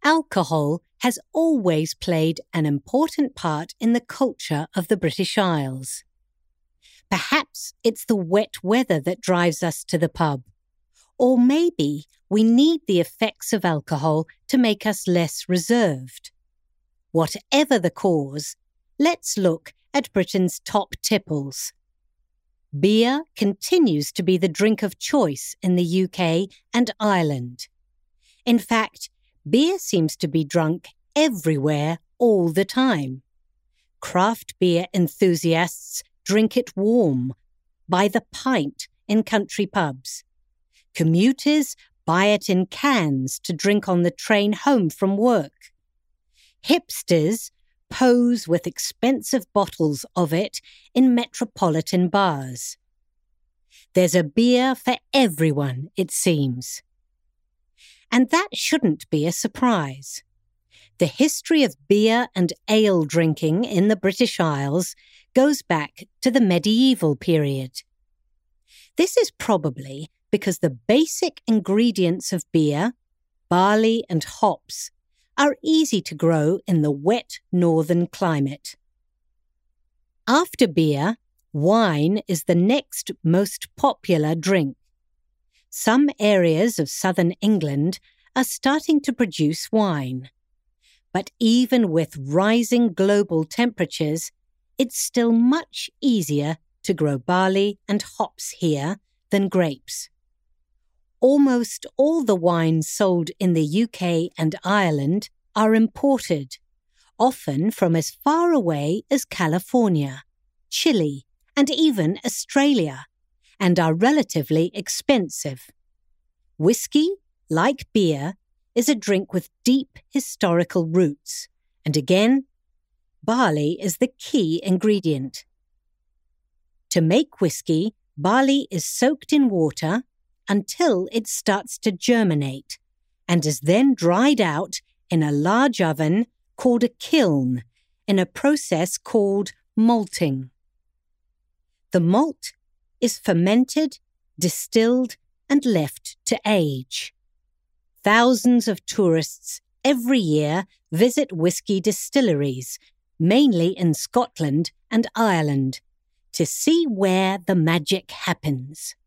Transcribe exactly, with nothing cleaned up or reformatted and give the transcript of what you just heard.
Alcohol has always played an important part in the culture of the British Isles. Perhaps it's the wet weather that drives us to the pub. Or maybe we need the effects of alcohol to make us less reserved. Whatever the cause, let's look at Britain's top tipples. Beer continues to be the drink of choice in the U K and Ireland. In fact, beer seems to be drunk everywhere all the time. Craft beer enthusiasts drink it warm, by the pint in country pubs. Commuters buy it in cans to drink on the train home from work. Hipsters pose with expensive bottles of it in metropolitan bars. There's a beer for everyone, it seems. And that shouldn't be a surprise. The history of beer and ale drinking in the British Isles goes back to the medieval period. This is probably because the basic ingredients of beer, barley and hops, are easy to grow in the wet northern climate. After beer, wine is the next most popular drink. Some areas of southern England are starting to produce wine. But even with rising global temperatures, it's still much easier to grow barley and hops here than grapes. Almost all the wines sold in the U K and Ireland are imported, often from as far away as California, Chile, and even Australia, and are relatively expensive. Whiskey, like beer, is a drink with deep historical roots, and again, barley is the key ingredient. To make whiskey, barley is soaked in water until it starts to germinate and is then dried out in a large oven called a kiln in a process called malting. The malt is fermented, distilled, and left to age. Thousands of tourists every year visit whiskey distilleries, mainly in Scotland and Ireland, to see where the magic happens.